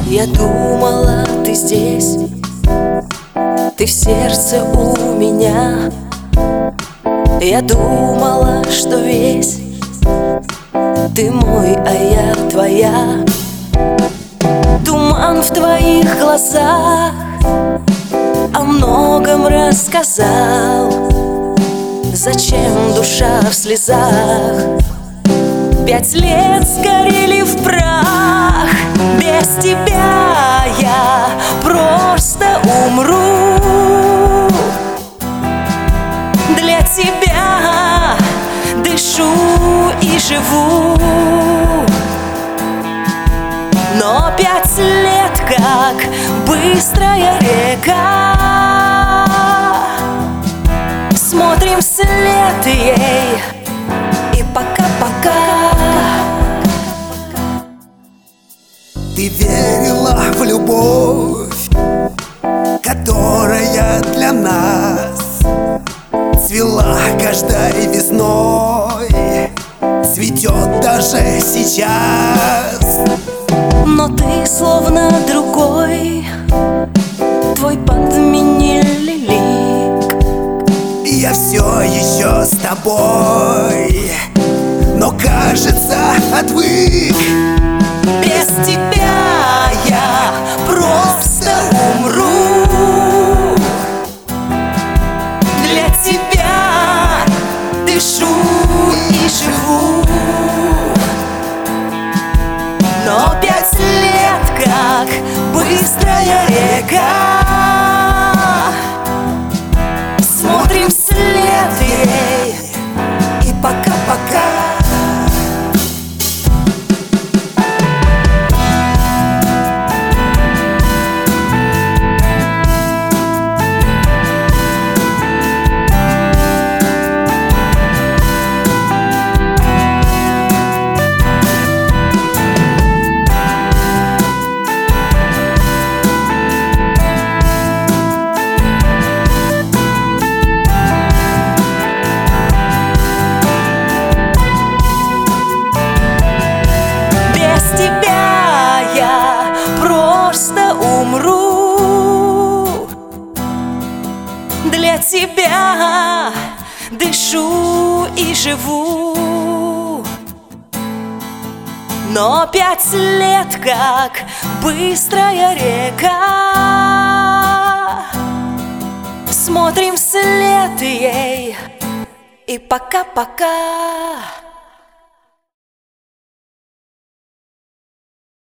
Я думала, ты здесь, ты в сердце у меня. Я думала, что весь ты мой, а я твоя. Туман в твоих глазах о многом рассказал. Зачем душа в слезах? 5 лет сгорели в прах. Без тебя я просто умру. Для тебя дышу и живу. Но 5 лет, как быстрая река, смотрим вслед ей, и пока-пока. Ты верила в любовь, которая для нас цвела каждой весной, цветет даже сейчас. Но ты словно другой, твой подменили лик. Я все еще с тобой, но кажется отвык. Без тебя я просто умру. Для тебя дышу и живу. Но 5 лет, как быстрая река, смотрим вслед ей, и пока-пока. Умру. Для тебя дышу и живу. Но 5 лет, как быстрая река, смотрим вслед ей, и пока-пока.